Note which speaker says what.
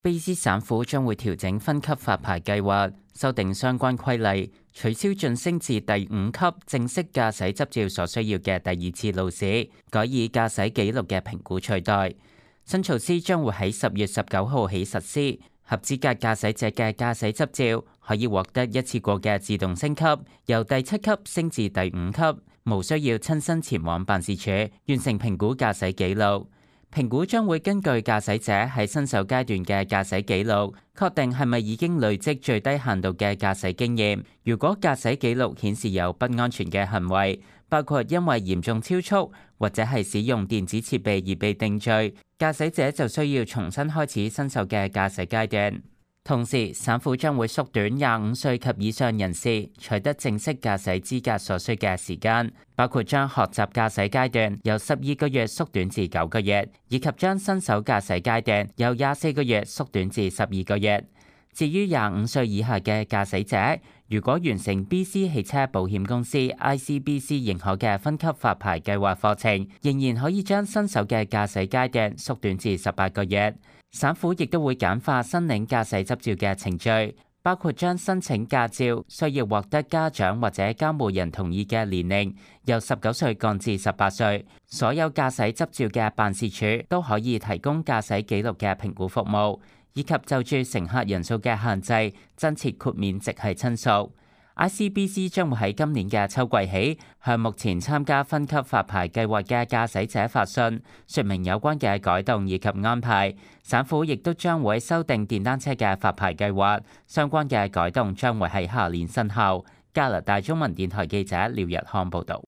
Speaker 1: 卑斯省府將會調整分級發牌計劃，修訂相關規例，取消晉升至第5級正式駕駛執照所需要嘅第2次路試，改以駕駛記錄嘅評估取代。新措施將會喺10月19號起實施，合資格駕駛者嘅駕駛執照可以獲得一次過嘅自動升級，由第7級升至第5級，無需要親身前往辦事處完成評估駕駛記錄。評估將會根據駕駛者喺新手階段嘅駕駛記錄，確定係咪已經累積最低限度嘅駕駛經驗。如果駕駛記錄顯示有不安全嘅行為，包括因為嚴重超速或者係使用電子設備而被定罪，駕駛者就需要重新開始新手嘅駕駛階段。同時，省府將會縮短25歲及以上人士取得正式駕駛資格所需嘅時間，包括將學習駕駛階段由12個月縮短至9個月，以及將新手駕駛階段由24個月縮短至12個月。至於25歲以下嘅駕駛者，如果完成 BC 汽車保險公司 ICBC 認可嘅分級發牌計劃課程，仍然可以將新手嘅駕駛階段縮短至18個月。省府亦都會簡化申領駕駛執照嘅程序，包括將申請駕照需要獲得家長或者監護人同意嘅年齡由19歲降至18歲。所有駕駛執照嘅辦事處都可以提供駕駛記錄嘅評估服務，以及就住乘客人數嘅限制增設豁免直系親屬。ICBC 將會喺今年嘅秋季起，向目前參加分級發牌計劃嘅駕駛者發信，說明有關嘅改動以及安排。省府亦都將會修訂電單車嘅發牌計劃，相關嘅改動將會喺下年生效。加拿大中文電台記者廖日康報導。